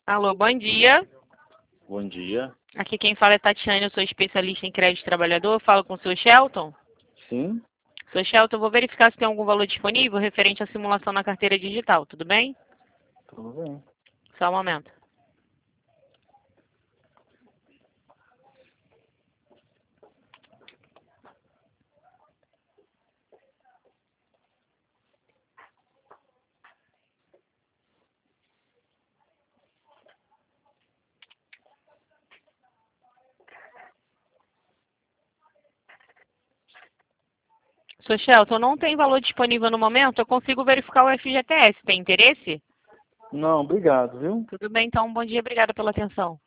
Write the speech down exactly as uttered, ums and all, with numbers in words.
Alô, bom dia. Bom dia. Aqui quem fala é Tatiane, eu sou especialista em crédito trabalhador. Falo com o senhor Shelton. Sim, senhor Shelton, eu vou verificar se tem algum valor disponível referente à simulação na carteira digital, tudo bem? tudo bem. Só um momento. senhor Shelton, não tem valor disponível no momento, eu consigo verificar o F G T S. Tem interesse? Não, obrigado, viu? Tudo bem, então, bom dia, obrigada pela atenção.